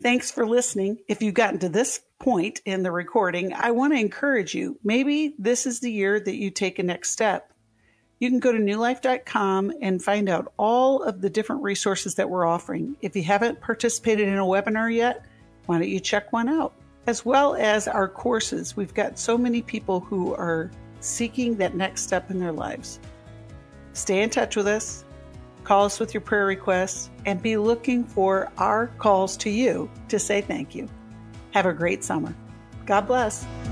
Thanks for listening. If you've gotten to this point in the recording, I want to encourage you. Maybe this is the year that you take a next step. You can go to newlife.com and find out all of the different resources that we're offering. If you haven't participated in a webinar yet, why don't you check one out? As well as our courses. We've got so many people who are seeking that next step in their lives. Stay in touch with us. Call us with your prayer requests and be looking for our calls to you to say thank you. Have a great summer. God bless.